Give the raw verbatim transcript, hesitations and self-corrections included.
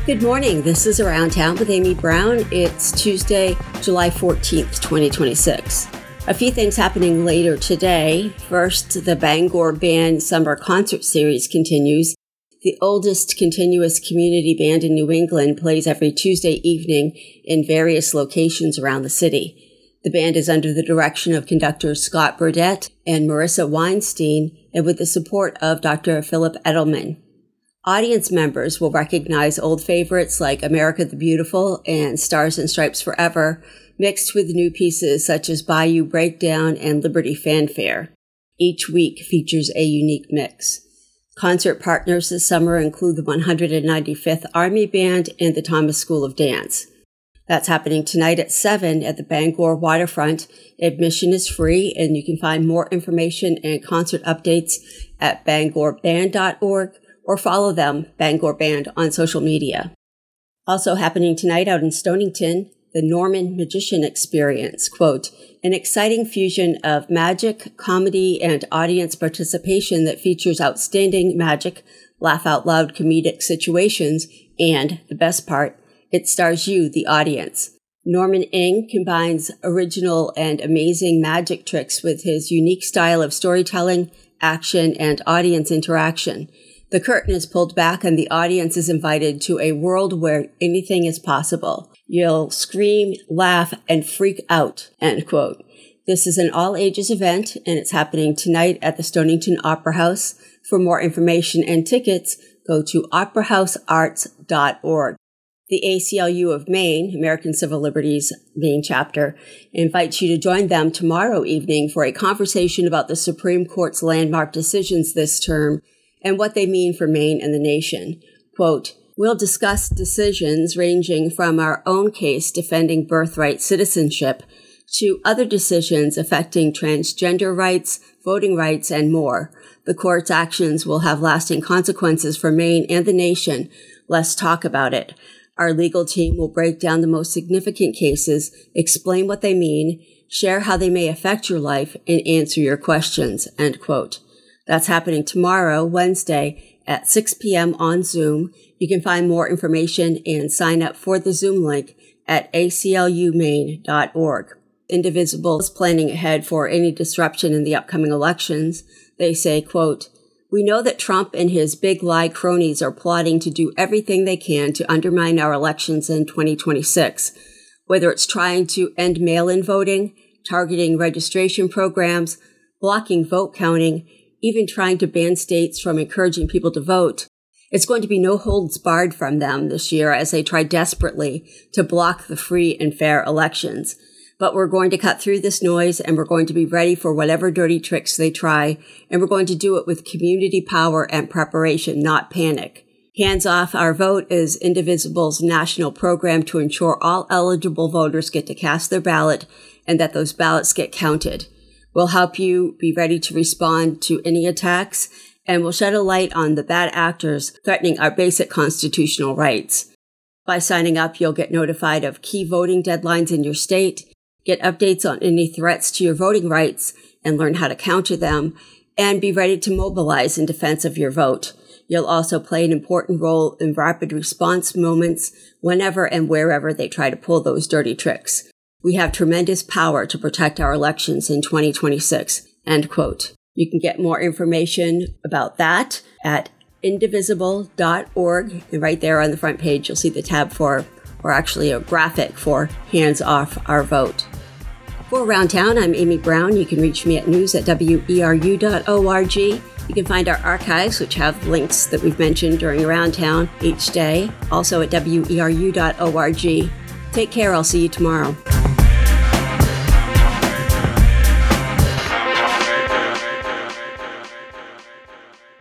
Good morning. This is Around Town with Amy Brown. It's Tuesday, July fourteenth, twenty twenty-six. A few things happening later today. First, the Bangor Band Summer Concert Series continues. The oldest continuous community band in New England plays every Tuesday evening in various locations around the city. The band is under the direction of conductors Scott Burdett and Marissa Weinstein, and with the support of Doctor Philip Edelman. Audience members will recognize old favorites like America the Beautiful and Stars and Stripes Forever, mixed with new pieces such as Bayou Breakdown and Liberty Fanfare. Each week features a unique mix. Concert partners this summer include the one hundred ninety-fifth Army Band and the Thomas School of Dance. That's happening tonight at seven at the Bangor Waterfront. Admission is free, and you can find more information and concert updates at bangor band dot org. or follow them, Bangor Band, on social media. Also happening tonight out in Stonington, the Norman Magician Experience, quote, an exciting fusion of magic, comedy, and audience participation that features outstanding magic, laugh-out-loud comedic situations, and, the best part, it stars you, the audience. Norman Ing combines original and amazing magic tricks with his unique style of storytelling, action, and audience interaction. The curtain is pulled back and the audience is invited to a world where anything is possible. You'll scream, laugh, and freak out, end quote. This is an all-ages event, and it's happening tonight at the Stonington Opera House. For more information and tickets, go to opera house arts dot org. The A C L U of Maine, American Civil Liberties Maine chapter, invites you to join them tomorrow evening for a conversation about the Supreme Court's landmark decisions this term and what they mean for Maine and the nation. Quote, we'll discuss decisions ranging from our own case defending birthright citizenship to other decisions affecting transgender rights, voting rights, and more. The court's actions will have lasting consequences for Maine and the nation. Let's talk about it. Our legal team will break down the most significant cases, explain what they mean, share how they may affect your life, and answer your questions, end quote. That's happening tomorrow, Wednesday, at six p.m. on Zoom. You can find more information and sign up for the Zoom link at a c l u maine dot org. Indivisible is planning ahead for any disruption in the upcoming elections. They say, quote, we know that Trump and his big lie cronies are plotting to do everything they can to undermine our elections in twenty twenty-six, whether it's trying to end mail-in voting, targeting registration programs, blocking vote counting, even trying to ban states from encouraging people to vote. It's going to be no holds barred from them this year as they try desperately to block the free and fair elections. But we're going to cut through this noise, and we're going to be ready for whatever dirty tricks they try, and we're going to do it with community power and preparation, not panic. Hands Off Our Vote is Indivisible's national program to ensure all eligible voters get to cast their ballot and that those ballots get counted. We'll help you be ready to respond to any attacks, and we'll shed a light on the bad actors threatening our basic constitutional rights. By signing up, you'll get notified of key voting deadlines in your state, get updates on any threats to your voting rights, and learn how to counter them, and be ready to mobilize in defense of your vote. You'll also play an important role in rapid response moments whenever and wherever they try to pull those dirty tricks. We have tremendous power to protect our elections in twenty twenty-six, end quote. You can get more information about that at indivisible dot org. And right there on the front page, you'll see the tab for, or actually a graphic for Hands Off Our Vote. For Around Town, I'm Amy Brown. You can reach me at news at w e r u dot org. You can find our archives, which have links that we've mentioned during Around Town each day, also at w e r u dot org. Take care. I'll see you tomorrow.